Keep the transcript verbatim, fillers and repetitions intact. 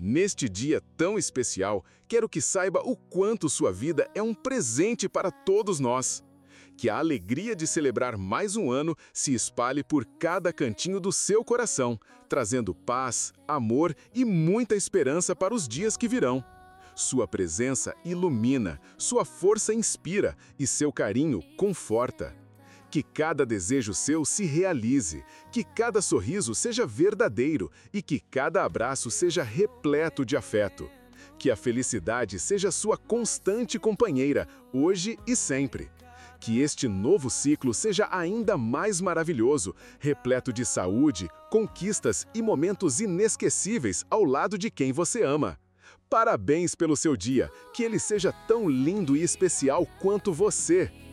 Neste dia tão especial, quero que saiba o quanto sua vida é um presente para todos nós. Que a alegria de celebrar mais um ano se espalhe por cada cantinho do seu coração, trazendo paz, amor e muita esperança para os dias que virão. Sua presença ilumina, sua força inspira e seu carinho conforta. Que cada desejo seu se realize, que cada sorriso seja verdadeiro e que cada abraço seja repleto de afeto. Que a felicidade seja sua constante companheira, hoje e sempre. Que este novo ciclo seja ainda mais maravilhoso, repleto de saúde, conquistas e momentos inesquecíveis ao lado de quem você ama. Parabéns pelo seu dia, que ele seja tão lindo e especial quanto você!